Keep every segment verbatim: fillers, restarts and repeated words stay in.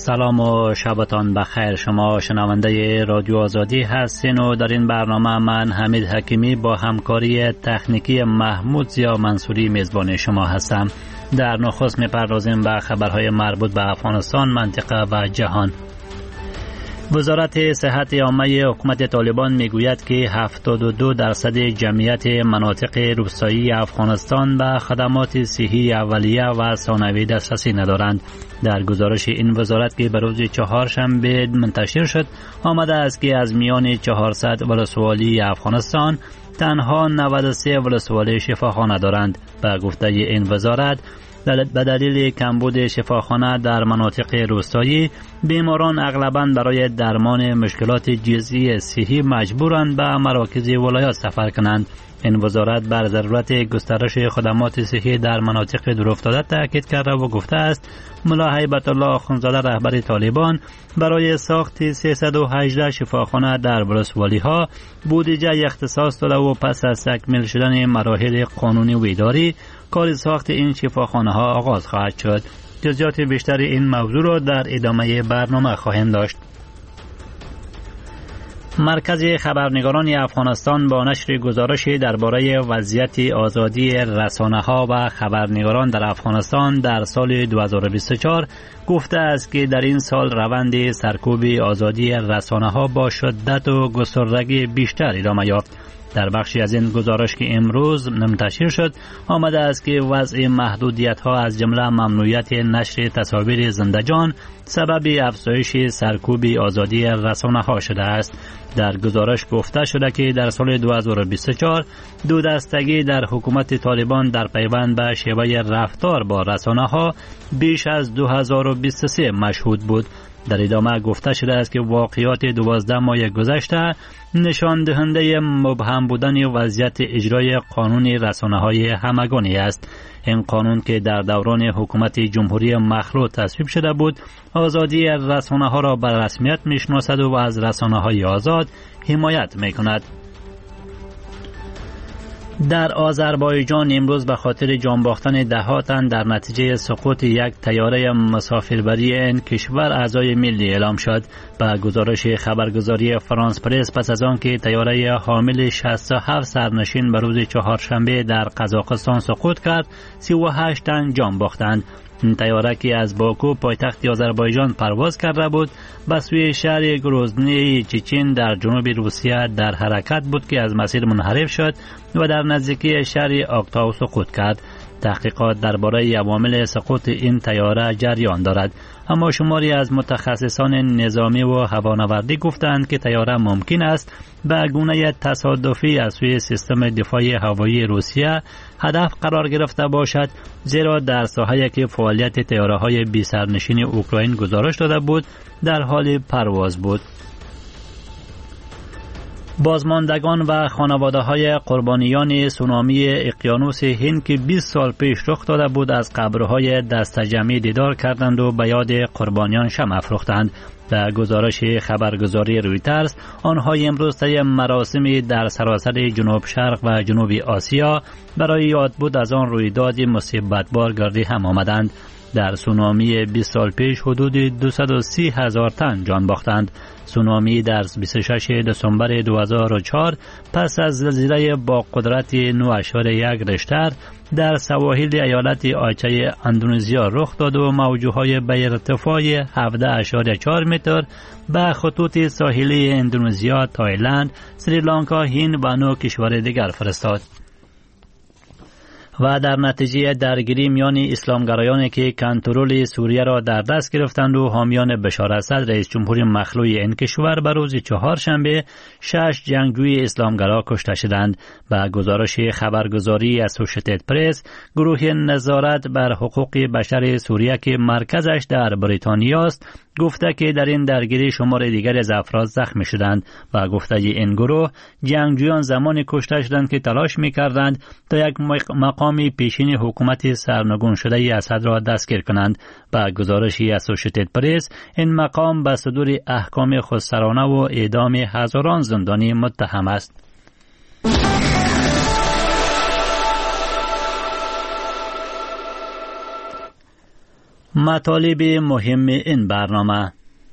سلام و شبتان بخیر. شما شنونده رادیو آزادی هستین و در این برنامه من حمید حکیمی با همکاری تکنیکی محمود زیا منصوری میزبان شما هستم. در نخست میپردازیم به خبرهای مربوط به افغانستان، منطقه و جهان. وزارت صحت عامه حکومت طالبان میگوید که هفتاد و دو درصد جمعیت مناطق روستایی افغانستان به خدمات صحی اولیه و ثانوی دسترسی ندارند. در گزارش این وزارت که به روز چهارشنبه منتشر شد آمده است که از میان چهارصد ولسوالی افغانستان تنها نود و سه ولسوالی شفاخانه دارند. به گفته این وزارت به دلیل کمبود شفاخانه در مناطق روستایی، بیماران اغلباً برای درمان مشکلات جزئی صحی مجبورند به مراکز ولایات سفر کنند. این وزارت بر ضرورت گسترش خدمات صحی در مناطق دورافتاده تاکید کرده و گفته است ملا هیبت الله آخوندزاده رهبر طالبان برای ساخت سیصد و هجده شفاخانه در ولسوالی ها بودجه اختصاص داده و پس از تکمیل شدن مراحل قانونی و اداری کار ساخت این شفاخانه ها آغاز خواهد شد. جزئیات بیشتر این موضوع را در ادامه برنامه خواهیم داشت. مرکز خبرنگاران افغانستان با نشر گزارشی درباره وضعیت آزادی رسانه‌ها و خبرنگاران در افغانستان در سال دو هزار و بیست و چهار گفته است که در این سال روند سرکوب آزادی رسانه‌ها با شدت و گستردگی بیشتر ادامه یافت. در بخشی از این گزارش که امروز منتشر شد آمده است که وضع محدودیت‌ها از جمله ممنوعیت نشر تصاویر زنده‌جان سبب افزایش سرکوب آزادی رسانه‌ها شده است. در گزارش گفته شده که در سال دو هزار و بیست و چهار دو دستگی در حکومت طالبان در پیوند به شیوه رفتار با رسانه‌ها بیش از دو هزار و بیست و سه مشهود بود. در ادامه گفته شده است که واقعات دوازده ماه گذشته نشان دهنده مبهم بودن وضعیت اجرای قانون رسانه‌های همگانی است. این قانون که در دوران حکومت جمهوری مخلوع تصویب شده بود، آزادی رسانه‌ها را به رسمیت میشناسد و از رسانه‌های آزاد حمایت میکند. در آذربایجان امروز به خاطر جان باختن ده تن در نتیجه سقوط یک طیاره مسافربری این کشور اعضای ملی اعلام شد. به گزارش خبرگزاری فرانس پرس پس از آن که طیاره حامل شصت و هفت سرنشین به روز چهارشنبه در قزاقستان سقوط کرد، سی و هشت تن جان باختند. این طیاره که از باکو پایتخت آذربایجان پرواز کرده بود به سوی شهر گروزنی چچین در جنوب روسیه در حرکت بود که از مسیر منحرف شد و در نزدیکی شهر آکتاو سقوط کرد. تحقیقات درباره عوامل سقوط این طیاره جریان دارد، اما شماری از متخصصان نظامی و هوانوردی گفتند که طیاره ممکن است به گونه تصادفی از سوی سیستم دفاع هوایی روسیه هدف قرار گرفته باشد، زیرا در ساحه‌ای که فعالیت طیاره‌های بی سرنشین اوکراین گزارش داده بود در حال پرواز بود. بازماندگان و خانواده‌های قربانیان سونامی اقیانوس هند که بیست سال پیش رخ داده بود از قبرهای دسته‌جمعی دیدار کردند و به یاد قربانیان شمع افروختند. به گزارش خبرگزاری رویترز آنها امروز طی مراسمی در سراسر جنوب شرق و جنوب آسیا برای یادبود از آن رویداد مصیبت‌بار گردی هم آمدند. در سونامی بیست سال پیش حدود دویست و سی هزار تن جان باختند. سونامی در بیست و ششم دسامبر دو هزار و چهار پس از زلزله با قدرت نه اشاره یک ریشتر در سواحل ایالت آچه اندونزیا رخ داد و موج‌های به ارتفاع هفده اشاره چهار متر به خطوط ساحلی اندونزیا، تایلند، سریلانکا، هند و نه کشور دیگر فرستاد. و در نتیجه درگیری میان اسلامگرایانی که کنترل سوریه را در دست گرفتند و حامیان بشار اسد رئیس جمهور مخلوع این کشور به روز چهارشنبه شش جنگجوی اسلامگرا کشته شدند. به گزارش خبرگزاری اسوشیتد پرس، گروه نظارت بر حقوق بشر سوریه که مرکزش در بریتانیا است گفته که در این درگیری شمار دیگر از افراد زخمی شدند و گفته این گروه جنگجویان زمانی کشته شدند که تلاش می‌کردند تا یک مقام پیشین حکومت سرنگون شده اسد را دستگیر کنند. با گزارش اسوشیتد پرس این مقام به صدور احکام خودسرانه و اعدام هزاران زندانی متهم است. مطالب مهم این برنامه: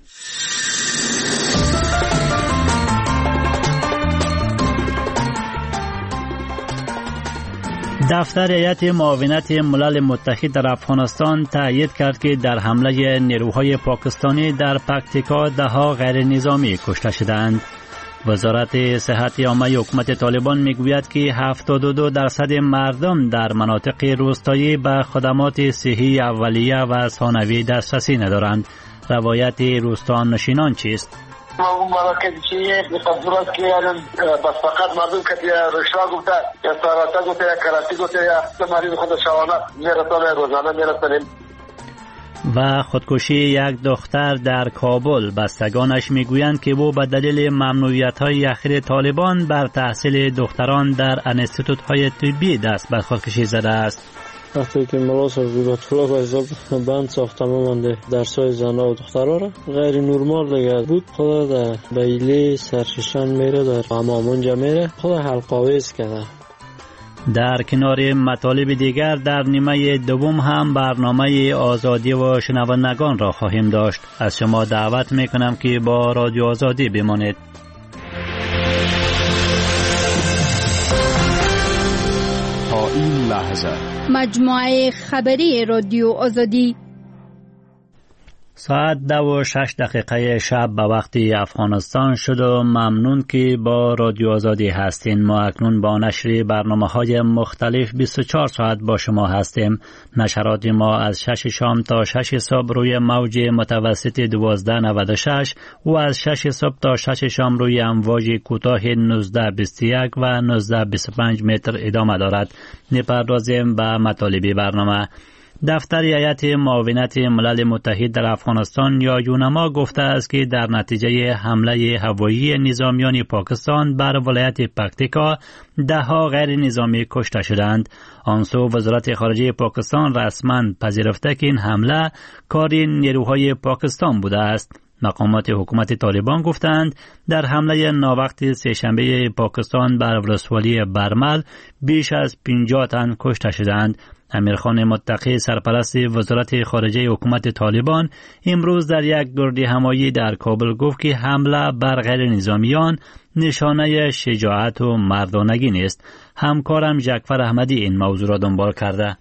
دفتر هیئت معاونت ملل متحد در افغانستان تأیید کرد که در حمله نیروهای پاکستانی در پکتیکا ده‌ها غیر نظامی کشته شدند. وزارت صحت عامه حکومت طالبان میگوید که هفتاد و دو درصد مردم در مناطق روستایی به خدمات صحی اولیه و ثانوی دسترسی ندارند. روایت روستانشینان چیست؟ مراکز چیه تصورات که الان بس فقط مردم که رشوا گفته یا ساراتا گفته یا کراتی گفته یا مریض خود شوانه میرسانه روزانه میرسانه. و خودکشی یک دختر در کابل. بستگانش میگویند که او به دلیل ممنوعیت‌های اخیر طالبان بر تحصیل دختران در انستیتوت‌های طبی دست به خودکشی زده است. وقتی که ملا صاحب الله به حساب بند ساخته مانده درسای زنها و دخترها را غیر نرمال دیگه بود. خدا در بیلی سرششن میره در حمامونجا میره خدا حلقاویز کرده. در کنار مطالب دیگر در نیمه دوم هم برنامه آزادی و شنوندگان را خواهیم داشت. از شما دعوت میکنم که با رادیو آزادی بمانید. تا این لحظه مجموعه خبری رادیو آزادی ساعت دو و شش دقیقه شب به وقت افغانستان شد و ممنون که با رادیو آزادی هستین. ما اکنون با نشر برنامه های مختلف بیست و چهار ساعت با شما هستیم. نشرات ما از شش شام تا شش صبح روی موج متوسط دوازده نود و شش و از شش صبح تا شش شام روی امواج کوتاه نوزده بیست و یک و نوزده بیست و پنج متر ادامه دارد. نپردازیم به مطالب برنامه. دفتر هیئت معاونت ملل متحد در افغانستان یا یونما گفته است که در نتیجه حمله هوایی نظامیان پاکستان بر ولایت پکتیکا ده‌ها غیر نظامی کشته شدند. آنسو وزارت خارجه پاکستان رسما پذیرفته که این حمله کاری نیروهای پاکستان بوده است. مقامات حکومت طالبان گفتند در حمله ناوقت سه‌شنبه پاکستان بر ولسوالی برمل بیش از پنجاه تن کشته شدند. امیرخان متقی سرپرست وزارت خارجه حکومت طالبان امروز در یک گرد همایی در کابل گفت که حمله بر غیر نظامیان نشانه شجاعت و مردانگی نیست. همکارم جعفر احمدی این موضوع را دنبال کرده.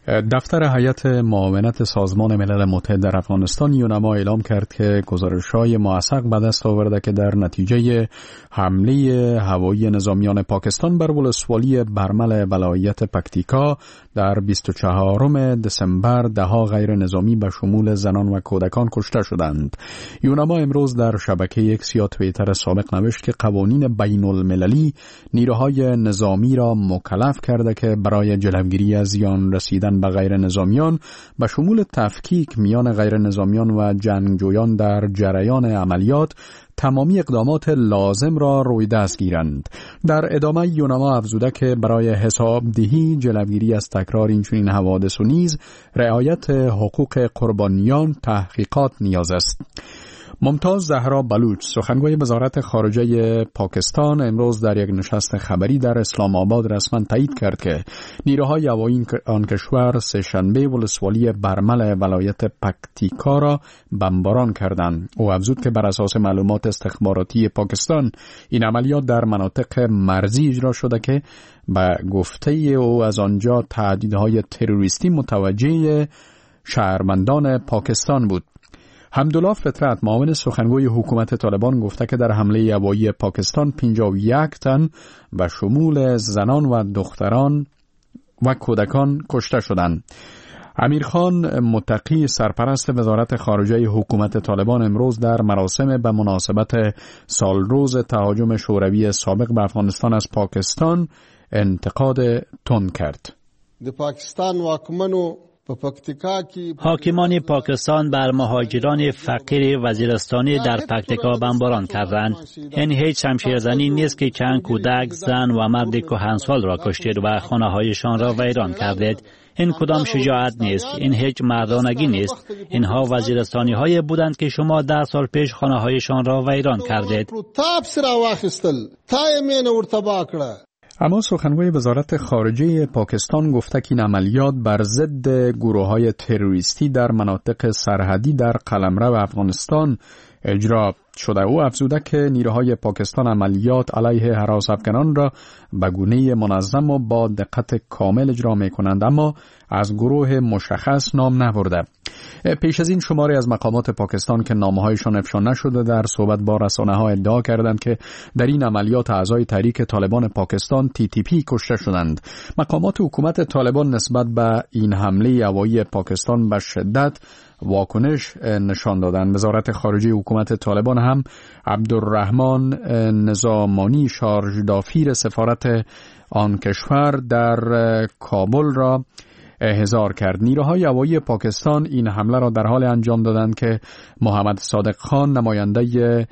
دفتر هیئت معاونت سازمان ملل متحد در افغانستان یونما اعلام کرد که گزارش‌های موثق به دست آورده که در نتیجه حمله هوایی نظامیان پاکستان بر ولسوالی برمل ولایت پکتیکا در بیست و چهارم دسامبر ده‌ها غیر نظامی به شمول زنان و کودکان کشته شدند. یونما امروز در شبکه اکس یا توییتر سابق نوشت که قوانین بین المللی نیروهای نظامی را مکلف کرده که برای جلوگیری از زیان رسیدن به غیر نظامیان به شمول تفکیک میان غیر نظامیان و جنگجویان در جریان عملیات تمامی اقدامات لازم را روی دست گیرند. در ادامه یونما افزوده که برای حسابدهی، جلوگیری از تکرار اینچنین حوادث و نیز رعایت حقوق قربانیان تحقیقات نیاز است. ممتاز زهرا بلوچ سخنگوی وزارت خارجه پاکستان امروز در یک نشست خبری در اسلام آباد رسما تایید کرد که نیروهای هوایی آن کشور سه‌شنبه ولسوالی برمل ولایت پکتیکا را بمباران کردند. او افزود که بر اساس معلومات استخباراتی پاکستان این عملیات در مناطق مرزی اجرا شده که به گفته او از آنجا تهدیدهای تروریستی متوجه شهروندان پاکستان بود. حمدالله فطرت معاون سخنگوی حکومت طالبان گفته که در حمله هوایی پاکستان پنجاه و یک تن و شمول زنان و دختران و کودکان کشته شدند. امیرخان متقی سرپرست وزارت خارجه حکومت طالبان امروز در مراسم به مناسبت سالروز تهاجم شوروی سابق به افغانستان از پاکستان انتقاد تند کرد. د پاکستان واکمنو حاکمان پاکستان بر مهاجران فقیر وزیرستانی در پکتیکا بمباران کردند. این هیچ شمشیرزنی نیست که چند کودک، زن و مرد کهنسال را کشتید و خانه‌هایشان را ویران کردید. این کدام شجاعت نیست، این هیچ مردانگی نیست. اینها وزیرستانی های بودند که شما ده سال پیش خانه‌هایشان را ویران کردید. اما سخنگوی وزارت خارجه پاکستان گفته که این عملیات بر ضد گروه‌های تروریستی در مناطق سرحدی در قلمرو افغانستان اجرا شده. او افزوده که نیروهای پاکستان عملیات علیه هراس افغانان را به گونه منظم و با دقت کامل اجرا می کنند، اما از گروه مشخص نام نبرده. پیش از این شماری از مقامات پاکستان که نامه‌هایشان افشا نشده در صحبت با رسانه‌ها ادعا کردند که در این عملیات اعضای تحریک طالبان پاکستان تی تی پی کشته شدند. مقامات حکومت طالبان نسبت به این حمله هوایی پاکستان به شدت واکنش نشان دادند. وزارت خارجه حکومت طالبان هم عبدالرحمن نظامانی شارژ دافیر سفارت آن کشور در کابل را احضار کرد. نیروهای هوایی پاکستان این حمله را در حال انجام دادند که محمد صادق خان نماینده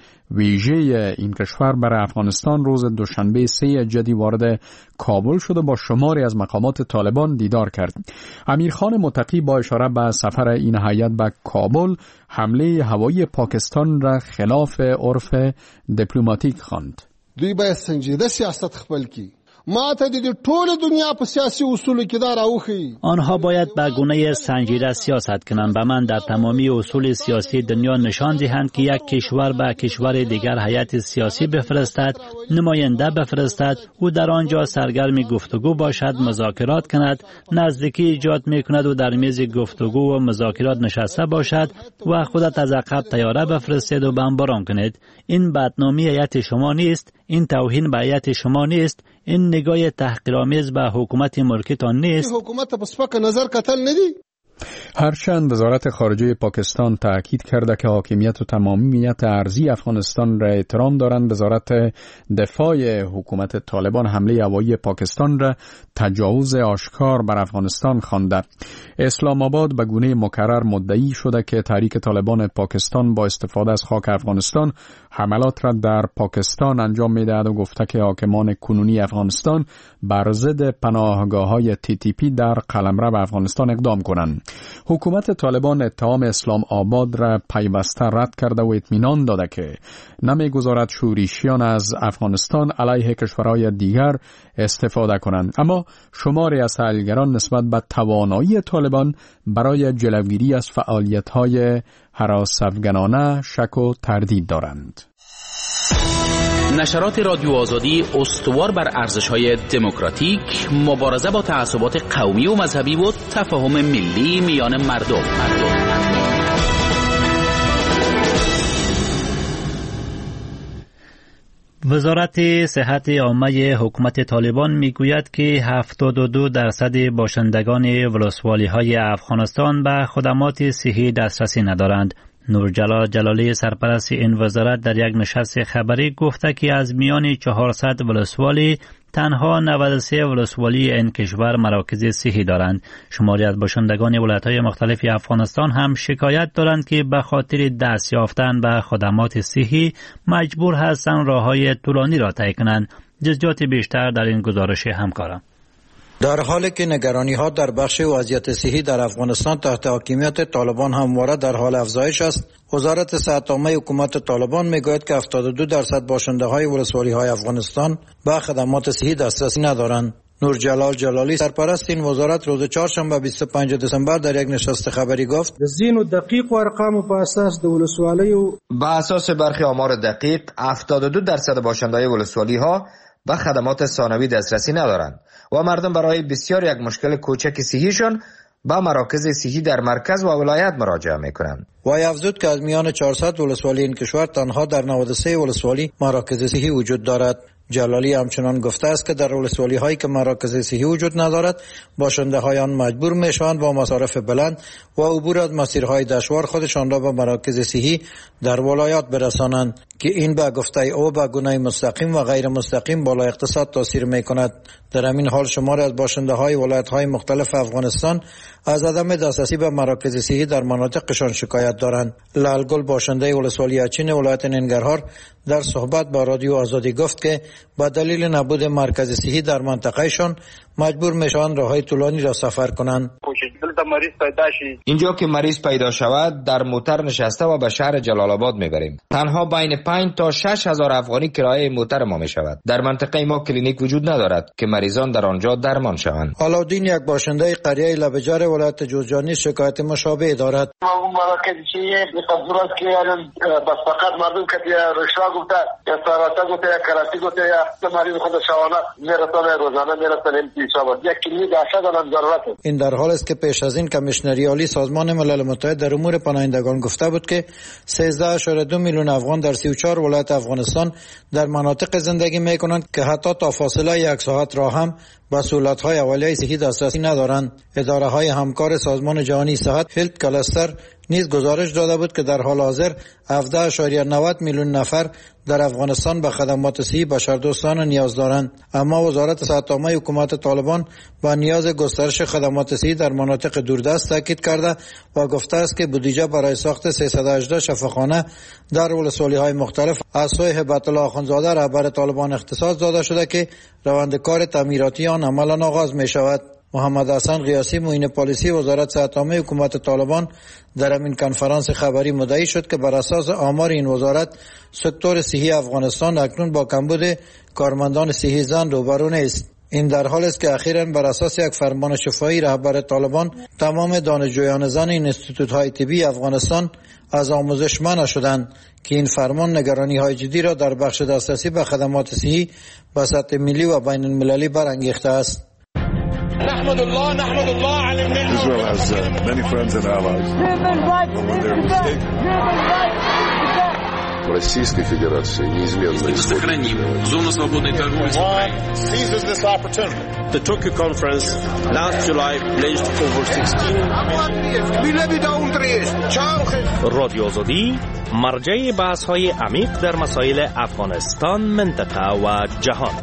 ویژه این کشور برای افغانستان روز دوشنبه سه جدی وارد کابل شده با شماری از مقامات طالبان دیدار کرد. امیرخان متقی با اشاره به سفر این هیئت به کابل حمله هوایی پاکستان را خلاف عرف دیپلماتیک خواند. دوی باید سنجیده سیاست خپل کی. ما ته د ټول دنیا په سیاسي اصولو کې دا راوخی. آنها باید به گونه سنجیده سیاست کنند. به من در تمامی اصول سیاسی دنیا نشان دهند که یک کشور به کشور دیگر هیئت سیاسی بفرستد، نماینده بفرستد، او در آنجا سرگرم گفتگو باشد، مذاکرات کند، نزدیکی ایجاد میکند و در میز گفتگو و مذاکرات نشسته باشد و خودت از عقب طیاره بفرستید و بمباران کنید. این بدنامی هیئت شما نیست، این توهین به هیئت شما نیست، این نگاه تحقیرآمیز به حکومت ملکتان نیست. حکومت په سپک نظر کتل ندی. هرچند وزارت خارجه پاکستان تاکید کرده که حاکمیت و تمامیت ارضی افغانستان را احترام دارند، وزارت دفاع حکومت طالبان حمله هوایی پاکستان را تجاوز آشکار بر افغانستان خوانده. اسلام آباد به گونه مکرر مدعی شده که تحریک طالبان پاکستان با استفاده از خاک افغانستان حملات را در پاکستان انجام می‌دهد و گفته که حاکمان کنونی افغانستان بر ضد پناهگاه‌های تی تی پی در قلمرو افغانستان اقدام کنند. حکومت طالبان اتهام اسلام آباد را پیوسته رد کرده و اطمینان داده که نمی‌گذارد شورشیان از افغانستان علیه کشورهای دیگر استفاده کنند. اما شماری از تحلیلگران نسبت به توانایی طالبان برای جلوگیری از فعالیت‌های هراس افغانانه شک و تردید دارند. نشرات رادیو آزادی استوار بر ارزش‌های دموکراتیک، مبارزه با تعصبات قومی و مذهبی و تفاهم ملی میان مردم. مردم. وزارت صحت عامه حکومت طالبان میگوید که هفتاد و دو درصد باشندگان ولسوالی‌های افغانستان به خدمات صحی دسترسی ندارند. نورجلال جلالی سرپرست این وزارت در یک نشست خبری گفته که از میان چهارصد ولسوالی تنها نود و سه ولسوالی این کشور مراکز صحی دارند. شماری از باشندگان ولایت‌های مختلف افغانستان هم شکایت دارند که به خاطر دست یافتن به خدمات صحی مجبور هستند راه‌های طولانی را طی کنند. جزئیات بیشتر در این گزارش همکارم. در حالی که نگرانی‌ها در بخش وضعیت صحی در افغانستان تحت حاکمیت طالبان همواره در حال افزایش است، وزارت صحت عامه حکومت طالبان میگوید که هفتاد و دو درصد باشنده‌های ولسوالی‌های افغانستان به خدمات صحی دسترسی ندارند. نورجلال جلالی سرپرست این وزارت روز چهارشنبه بیست و پنجم دسامبر در یک نشست خبری گفت: زین دقیق و ارقام په اساس د ولسوالی و به اساس برخی آمار دقیق هفتاد و دو درصد باشنده‌های ولسوالی‌ها به خدمات ثانوی دسترسی ندارند و مردم برای بسیار یک مشکل کوچک صحیشان به مراکز صحی در مرکز و ولایت مراجعه میکنند. و افزود که از میان چهارصد ولسوالی این کشور تنها در نود و سه ولسوالی مراکز صحی وجود دارد. جلالی همچنان گفته است که در ولسوالی هایی که مراکز صحی وجود ندارد، باشنده های آن مجبور میشوند با مصارف بلند و عبور از مسیرهای دشوار خودشان را به مراکز صحی در ولایات برسانند که این به گفته او به گونه مستقیم و غیر مستقیم بالا اقتصاد تاثیر میکند. در همین حال شماری از باشنده های ولایت های مختلف افغانستان از عدم دسترسی به مراکز صحی در مناطقشان شکایت دارند. لالگل باشنده ولسوالی اچین ولایت ننگرهار در صحبت با رادیو آزادی گفت که با دلیل نبود مرکز صحی در منطقهشان مجبور میشوند راههای طولانی را سفر کنند. اینجا که مریض پیدا شود در موتر نشسته و به شهر جلال آباد میبریم. تنها بین پنج تا شش هزار افغانی کرایه موتر ما میشود. در منطقه ما کلینیک وجود ندارد که مریضان در آنجا درمان شوند. علاءالدین یک باشنده قریه لبجار ولایت جوزجانی شکایت مشابه دارد. مراکز صحی خبرات که بس فقط مردم که رشوا گفته یا ساراتا گفته یا کراتی گفته یا مریض خود شوانه میرسونه روزانه میرسونه انتشاب یک کلینیک اشد الان ضرورت. این در حال است که پیش از این کمیشنری عالی سازمان ملل متحد در امور پناهندگان گفته بود که سیزده اشاره دو میلیون افغان در سی و چهار ولایت افغانستان در مناطق زندگی میکنند که حتی تا فاصله یک ساعت راه هم به سهولت‌های اولیه صحی دسترسی ندارند. اداره‌های همکار سازمان جهانی صحت هلت کلاستر نیز گزارش داده بود که در حال حاضر هفده اشاره نود میلیون نفر در افغانستان به خدمات صحی بشردوستانه نیاز دارند. اما وزارت صحت عامه حکومت طالبان با نیاز گسترش خدمات صحی در مناطق دوردست تاکید کرده و گفته است که بودجه برای ساخت سیصد و هجده شفاخانه در ولسوالی‌های مختلف از سوی هبت الله آخوندزاده رهبر طالبان اختصاص داده شده که روند کار تعمیراتی آن عملاً آغاز می شود. محمد حسن قیاسی معین پالیسی وزارت صحت عامه حکومت طالبان در این کنفرانس خبری مدعی شد که بر اساس آمار این وزارت سکتور صحی افغانستان اکنون با کمبود کارمندان صحی زن روبرو نیست. این در حال است که اخیراً بر اساس یک فرمان شفاهی رهبر طالبان تمام دانشجویان زن این انستیتوت‌های طبی افغانستان از آموزش منع شدند که این فرمان نگرانی‌های جدی را در بخش دسترسی به خدمات صحی به سطح ملی و بین المللی برانگیخته است. نحمد الله نحمد الله على النعمة. Israel has uh, many friends and allies. When they're mistaken. Российской Федерации неизменно сохраним зону свободной торговли с Украиной. Seizes this opportunity. The Tokyo conference last July pledged over sixteen. رادیو آزادی مرجع بحث‌های عمیق در مسائل افغانستان، منطقه و جهان.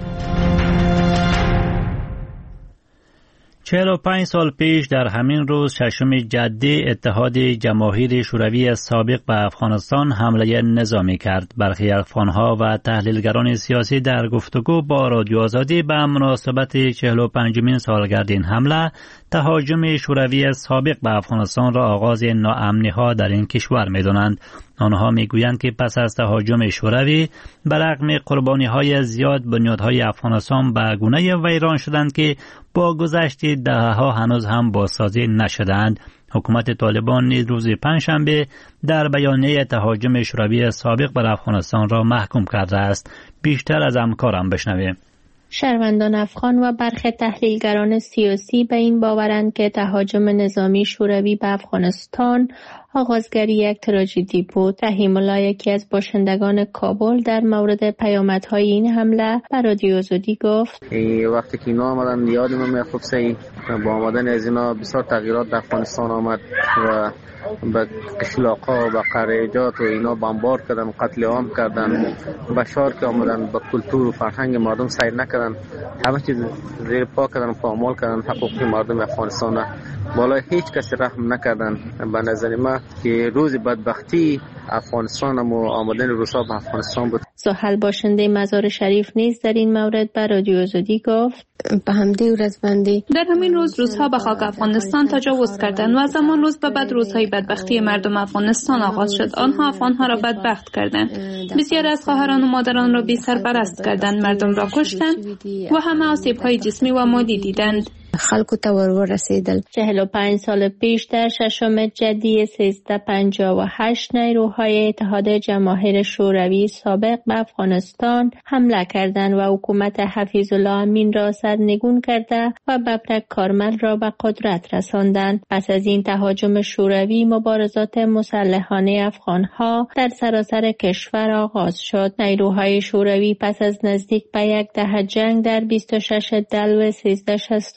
چهل و پنج سال پیش در همین روز ششم جدی اتحاد جماهیر شوروی سابق به افغانستان حمله نظامی کرد. برخی افغانها و تحلیلگران سیاسی در گفتگو با رادیو آزادی به مناسبت چهل و پنجمین سالگرد این حمله تهاجم شوروی سابق به افغانستان را آغاز ناامنی‌ها در این کشور می‌دانند. آنها میگویند که پس از تهاجم شوروی به رغم قربانی‌های زیاد بنیادهای افغانستان به گونه ویران شدند که با گذشت دهه‌ها هنوز هم بازسازی نشدند. حکومت طالبان نیز روز پنجشنبه در بیانیه تهاجم شوروی سابق بر افغانستان را محکوم کرده است. بیشتر از همکارم بشنویم. شهروندان افغان و برخی تحلیلگران سیاسی به این باورند که تهاجم نظامی شوروی به افغانستان آغازگری یک تراژدی بود. رحیم الله یکی از باشندگان کابل در مورد پیامدهای این حمله به رادیو آزادی گفت: وقتی که اینا آمدن یادم میاد سعی با آمدن از اینا بسیار تغییرات در افغانستان آمد و به قشلاق‌ها و قریجات و اینا بمبار کردن، قتل عام کردن. بشار که آمدن به کلتور و فرهنگ مردم سیر نکردن، همه چیز زیر پا کردن و پامال کردن حقوق مردم افغانستان. بالای هیچ کسی رحم نکردن. به نظر من که روز بدبختی افغانستان و آمدن روسا به افغانستان بود. سهل باشنده مزار شریف نیز در این مورد به رادیو آزادی گفت: به همدی و رزبندی در همین روز روزها به خاک افغانستان تجاوز کردند و از همان روز به بعد روزهای بدبختی مردم افغانستان آغاز شد. آنها افغانها را بدبخت کردند. بسیار از خواهران و مادران را بی سرپرست کردند، مردم را کشتند و همه آسیب‌های جسمی و مادی دیدند. خلکو ته ور رسیدل. چهل و پنج سال پیش در ششم جدی سیزده پنجاه و هشت نیروهای اتحاد جماهیر شوروی سابق به افغانستان حمله کردند و حکومت حفیظ الله امین را سرنگون کرده و ببرک کارمل را به قدرت رساندند. پس از این تهاجم شوروی مبارزات مسلحانه افغانها در سراسر کشور آغاز شد. نیروهای شوروی پس از نزدیک به یک دهه جنگ در بیست و شش دلو سیزده شصت و هشت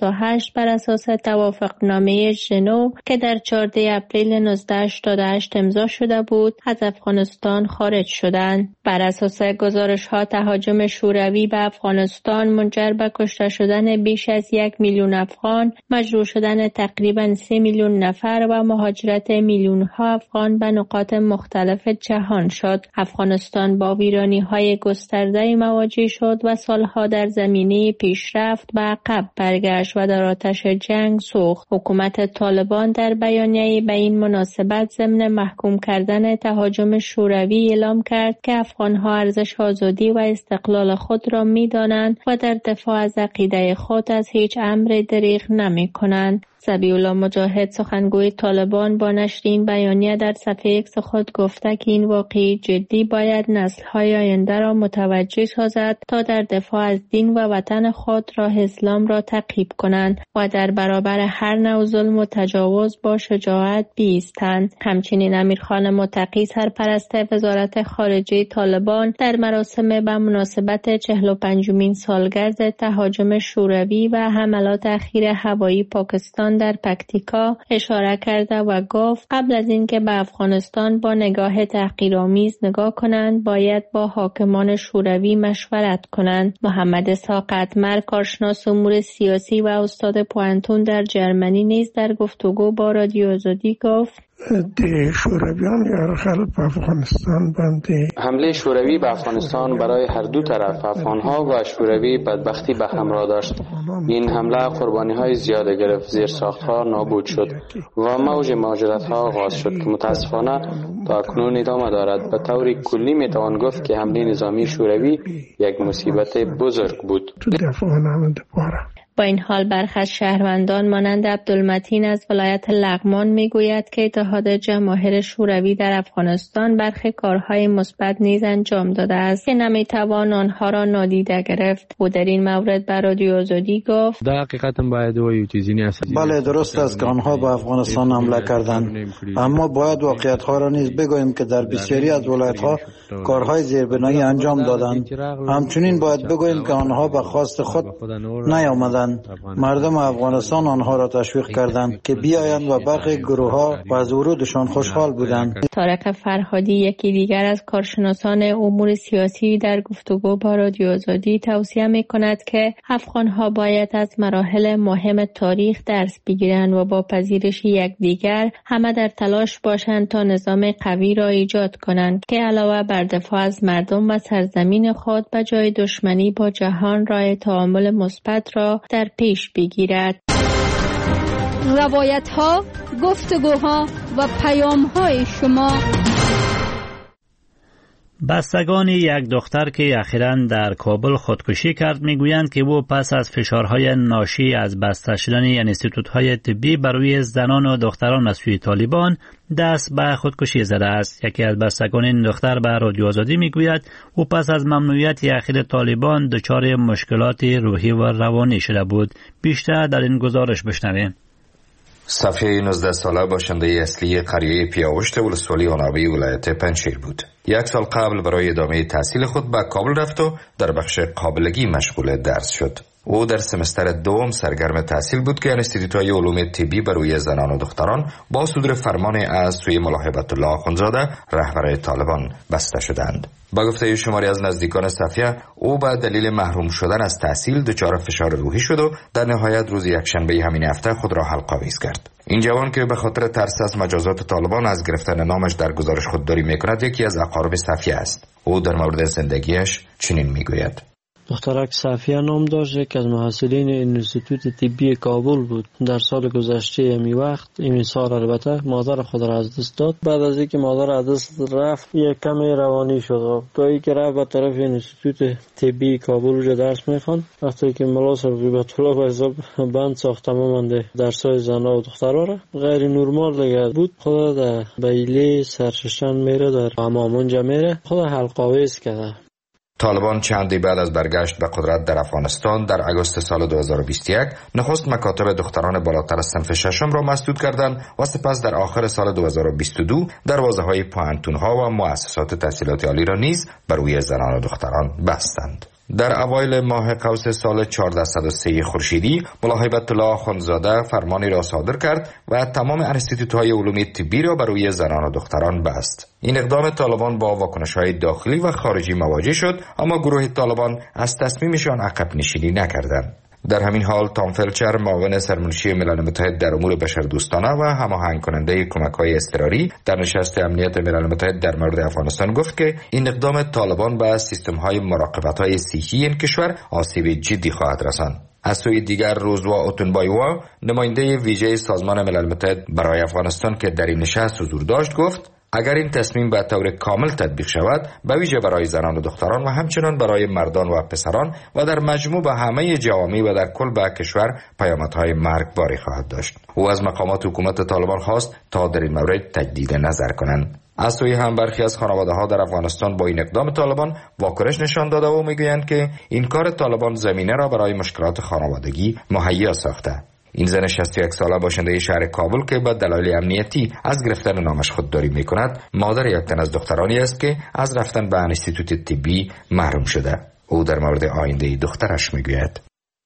گشت بر اساس توافقنامه ژنو که در چهاردهم اپریل نوزده هشتاد و هشت امضا شده بود از افغانستان خارج شدند. بر اساس گزارش‌ها تهاجم شوروی به افغانستان منجر به کشته شدن بیش از یک میلیون افغان، مجروح شدن تقریباً سه میلیون نفر و مهاجرت میلیون‌ها افغان به نقاط مختلف جهان شد. افغانستان با ویرانی‌های گسترده مواجه شد و سالها در زمینه پیشرفت به عقب برگشت و در آتش جنگ سوخت. حکومت طالبان در بیانیه‌ای به این مناسبت ضمن محکوم کردن تهاجم شوروی اعلام کرد که افغان‌ها ارزش آزادی و استقلال خود را می‌دانند و در دفاع از عقیده خود از هیچ امر دریغ نمی‌کنند. ذبیح الله مجاهد سخنگوی طالبان با نشر این بیانیه در صفحه ایکس خود گفته که این واقعی جدی باید نسل‌های آینده را متوجه سازد تا در دفاع از دین و وطن خود راه اسلام را تعقیب کنند و در برابر هر نوع ظلم و تجاوز با شجاعت بایستند. همچنین امیرخان متقی سرپرست وزارت خارجه طالبان در مراسم به مناسبت چهل و پنجمین سالگرد تهاجم شوروی و حملات اخیر هوایی پاکستان در پکتیکا اشاره کرده و گفت قبل از اینکه به افغانستان با نگاه تحقیرآمیز نگاه کنند باید با حاکمان شوروی مشورت کنند. محمد اسحاق اتمر کارشناس امور سیاسی و استاد پوهنتون در جرمنی نیز در گفتگو با رادیو آزادی گفت د شورویان یرغل په افغانستان باندې حمله شوروی به افغانستان برای هر دو طرف افغانها و شوروی بدبختی به همراه داشت. این حمله قربانی های زیاد گرفت، زیر ساختها نابود شد و موج مهاجرت ها آغاز شد که متاسفانه تا اکنون ادامه دارد. به طور کلی می توان گفت که حمله نظامی شوروی یک مصیبت بزرگ بود. با این حال برخی از شهروندان مانند عبدالمتین از ولایت لغمان میگوید که اتحاد جماهیر شوروی در افغانستان برخی کارهای مثبت نیز انجام داده است که نمیتوان آنها را نادیده گرفت. او در این مورد بر رادیو آزادی گفت در حقیقت باید و چیزی نیست. بله درست است که آنها به افغانستان حمله کردند، اما باید واقعیت‌ها را نیز بگوییم که در بسیاری از ولایت‌ها کارهای زیربنایی انجام دادند. همچنین باید بگوییم که آنها به خواست خود نیامدند. مردم افغانستان آنها را تشویق کردند که بیایند و برخی گروه‌ها و از ورودشان خوشحال بودند. طارق فرهادی یکی دیگر از کارشناسان امور سیاسی در گفتگو با رادیو آزادی توصیه می‌کند که افغان‌ها باید از مراحل مهم تاریخ درس بگیرند و با پذیرش یکدیگر همه در تلاش باشند تا نظام قوی را ایجاد کنند که علاوه بر دفاع از مردم و سرزمین خود به جای دشمنی با جهان راه تعامل مثبت را در پیش بگیرد. روایت ها، گفتگوها و پیام های شما. بستگان یک دختر که اخیراً در کابل خودکشی کرد میگویند که او پس از فشارهای ناشی از بسته شدن انستیتوت‌های طبی بر روی زنان و دختران از سوی طالبان دست به خودکشی زده است. یکی از بستگان این دختر به رادیو آزادی میگوید او پس از ممنوعیت اخیر طالبان دچار مشکلات روحی و روانی شده بود. بیشتر در این گزارش بشنویم. صفیه نوزده ساله باشنده اصلی قریه پیاوشت ولسوالی آنابی ولایت پنجشیر بود. یک سال قبل برای ادامه تحصیل خود به کابل رفت و در بخش قابلگی مشغول درس شد. او در سمستر دوم سرگرم تحصیل بود که انستیتوت‌های علوم طبی برای زنان و دختران با صدور فرمان از سوی ملا هیبت الله اخوندزاده رهبر طالبان بسته شدند. با گفته شماری از نزدیکان صفیه، او به دلیل محروم شدن از تحصیل دچار فشار روحی شد و در نهایت روز یکشنبه همین هفته خود را حلق‌آویز کرد. این جوان که به خاطر ترس از مجازات طالبان از گرفتن نامش در گزارش خودداری می‌کند، یکی از اقارب صفیه است. او در مورد زندگیش چنین می‌گوید: دخترک صفیه نام داشت، یک از محصلین انستیتوت طبی کابل بود. در سال گذشته امی وقت این سال البته مادر خود را از دست داد. بعد از اینکه مادر از دست رفت یک کمی روانی شد. گاهی که رفت به طرف انستیتوت طبی کابل رو درس میخوان، وقتی که ملا صاحب هیبت الله به حساب بند ساخت تماما درسای زنا و دخترا را غیر نورمال دیگه بود. خود در بیلی سرششن میره، در حمام اونجا میره، خود حلق‌آویز کرده. طالبان چندی بعد از برگشت به قدرت در افغانستان در آگوست سال دو هزار و بیست و یک نخست مکاتب دختران بالاتر از صنف ششم را مسدود کردند و سپس در آخر سال دو هزار و بیست و دو دروازه‌های پوهنتون‌ها و مؤسسات تحصیلات عالی را نیز بر روی زنان و دختران بستند. در اوایل ماه قوس سال چهارصد و سه خورشیدی ملا هیبت الله خانزاده فرمانی را صادر کرد و تمام انستیتوت‌های علوم طبی را بر روی زنان و دختران بست. این اقدام طالبان با واکنش‌های داخلی و خارجی مواجه شد، اما گروه طالبان از تصمیمشان عقب نشینی نکردند. در همین حال تام فلچر، معاون سرمنشی ملل متحد در امور بشردوستانه و هماهنگ کننده کمک‌های اضطراری در نشست امنیت ملل متحد در مورد افغانستان گفت که این اقدام طالبان به سیستم‌های مراقبت‌های صحی این کشور آسیب جدی خواهد رساند. از سوی دیگر روزوا اوتونبایوا، نماینده ویژه سازمان ملل متحد برای افغانستان که در این نشست حضور داشت، گفت اگر این تصمیم به طور کامل تطبیق شود، به ویژه برای زنان و دختران و همچنان برای مردان و پسران و در مجموع به همه جوامع و در کل به کشور پیامدهای مرگباری خواهد داشت. او از مقامات حکومت طالبان خواست تا در این مورد تجدید نظر کنند. از سوی هم برخی از خانواده‌ها در افغانستان با این اقدام طالبان واکنش نشان داده و میگویند که این کار طالبان زمینه را برای مشکلات خانوادگی مهیا ساخته. این زن شصت و یک ساله باشنده شهر کابل که به دلایل امنیتی از گرفتن نامش خودداری میکند، مادر یک تن از دخترانی است که از رفتن به انستیتوت طبی محروم شده. او در مورد آینده دخترش میگوید: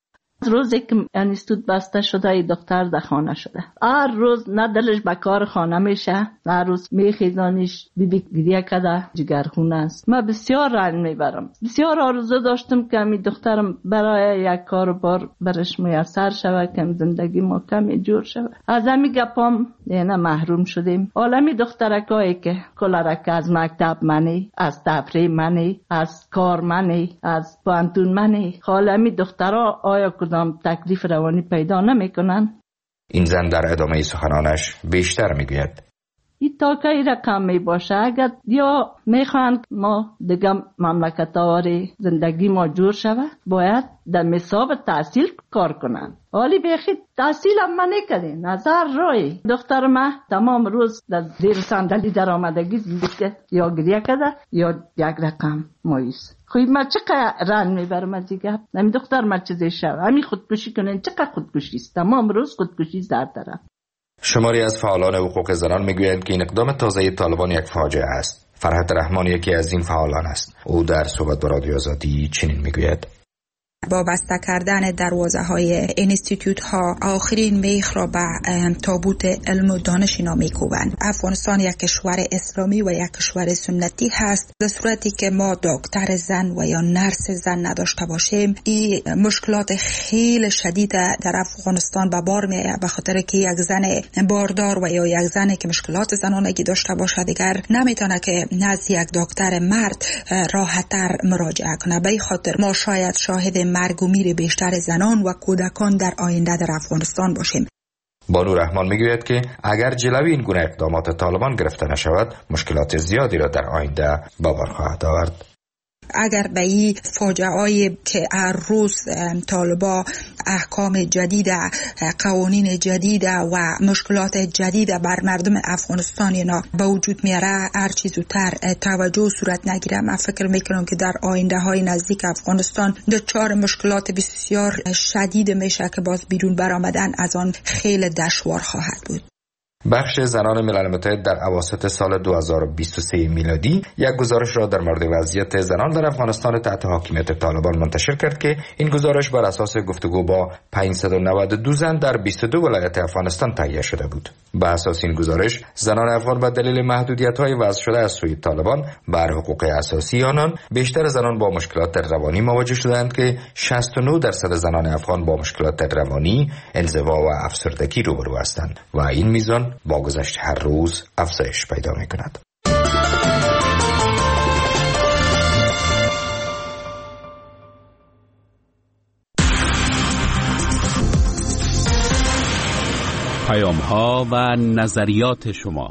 روزی که انستیتوت بسته شده ای دختر در خانه شده، هر روز نه دلش به کار خانه میشه، هر روز میخیزانیش بیبی گریه کده جگرخونه است. من بسیار رنج میبرم، بسیار آرزو داشتم که می دخترم برای یک کار بار برش میسر شود که زندگی ما کمی جور شود. از همین گپام نه محروم شدیم. عالمی دخترکایی که کلارک از مکتب منی، از تفریح منی، از کار منی، از پانتون منی، عالمی دخترها آیا کدام تکلیف روانی پیدا نمی کنن؟ این زن در ادامه سخنانش بیشتر میگوید: این تاکه ای رقم می باشه، اگر یا میخوان ما دیگه مملکت آوری زندگی ما جور شوه، باید در مساب تحصیل کار کنن. حالی بیخی تحصیل هم من نکده، نظر روی دختر ما تمام روز در زیر صندلی در آمدگی زندگی یا گریه کده یا یک رقم مایوس. خوی ما چقدر رنج میبرم از دیگه نمی دختر ما چیزی شو همین خودکشی کنن، چقدر خودکشی است، تمام روز خودکشی زر دارم. شماری از فعالان حقوق زنان میگویند که این اقدام تازه طالبان یک فاجعه است. فرحت رحمانی یکی از این فعالان است. او در صحبت با رادیو آزادی چنین میگوید: با بسته کردن دروازه های انستیتوت ها آخرین میخ را به تابوت علم و دانش اینا میکوبند. افغانستان یک کشور اسلامی و یک کشور سنتی هست. در صورتی که ما دکتر زن و یا نرس زن نداشته باشیم، این مشکلات خیلی شدید در افغانستان به بار میآید، به خاطر که یک زن باردار و یا یک زنی که مشکلات زنانگی داشته باشه دیگر نمیتونه که نزد یک دکتر مرد راحت‌تر مراجعه کنه. به این خاطر ما شاید شاهد مرگ و میر بیشتر زنان و کودکان در آینده در افغانستان باشیم. بانو رحمان میگوید که اگر جلوی این گونه اقدامات طالبان گرفته نشود، مشکلات زیادی را در آینده به بار خواهد آورد. اگر به این فاجعه‌ای که هر روز طالبا احکام جدید، قوانین جدید و مشکلات جدید بر مردم افغانستان اینا به وجود میاره، هر چیز زودتر توجه صورت نگیره، من فکر میکنم که در آینده های نزدیک افغانستان دچار مشکلات بسیار شدید میشه که باز بیرون برآمدن از آن خیلی دشوار خواهد بود. بخش زنان ملل متحد در اواسط سال دو هزار و بیست و سه میلادی یک گزارش را در مورد وضعیت زنان در افغانستان تحت حاکمیت طالبان منتشر کرد که این گزارش بر اساس گفتگو با پانصد و نود و دو زن در بیست و دو ولایت افغانستان تهیه شده بود. بر اساس این گزارش، زنان افغان به دلیل محدودیت‌های وضع شده از سوی طالبان بر حقوق اساسی آنان، بیشتر زنان با مشکلات روانی مواجه شدند که شصت و نه درصد زنان افغان با مشکلات روانی، انزوا و افسردگی روبرو هستند و این میزان با گذشت هر روز افزایش پیدا می‌کند. پیام‌ها و نظریات شما.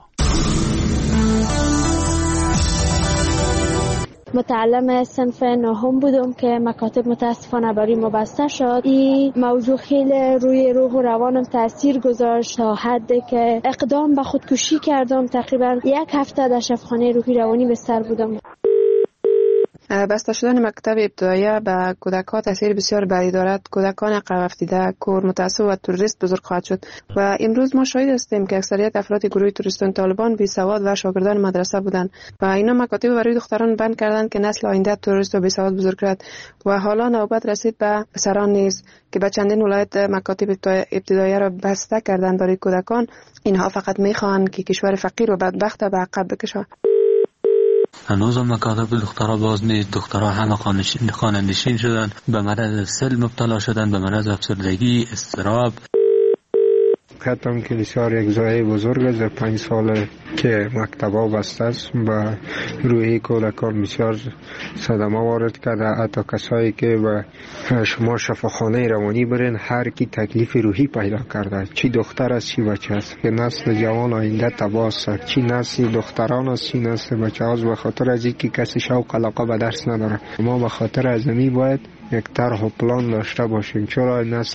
متعلم صنف نهم بودم که مکاتب متاسفانه برای ما بسته شد. این موضوع خیلی روی روح و روانم تاثیر گذاشت تا حدی که اقدام به خودکشی کردم. تقریبا یک هفته در شفاخانه روحی روانی بستر بودم. بسته شدن مکتب ابتدایی به کودکان تاثیر بسیار بدی دارد. کودکان عقب افتاده، کور، متعصب و تروریست بزرگ خواهد شد و امروز ما شاهد هستیم که اکثریت افراد گروه تروریستان طالبان بی سواد و شاگردان مدرسه بودند و اینا مکاتب برای دختران بند کردند که نسل آینده تروریست و بی سواد بزرگ کرد و حالا نوبت رسید به پسران نیز که به چندین ولایت مکاتب ابتدایی را بسته کردند برای کودکان. اینها فقط میخواهند که کشور فقیر و بدبخت به عقب بکشند. هنوز هم مکاتب دخترها باز نیست. دخترها همه خانه نشین شدن، به مرض سل مبتلا شدن، به مرض افسردگی، اضطراب. حتم که بسیار یک ضایعه بزرگ است. در پنج سال که مکتبا بسته است به روی کودکان بسیار صدمه وارد کرده. حتی کسایی که به شما شفاخانه روانی برین هر کی تکلیف روحی پیدا کرده، چی دختر است چی بچه است، که نسل جوان آینده تباه است، چی نسل دختران است چی نسل بچه است، به خاطر از اینکه کسی شوق علاقه به درس نداره. ما به خاطر از می باید یک طرح و پلان داشته باشیم، چرا نسل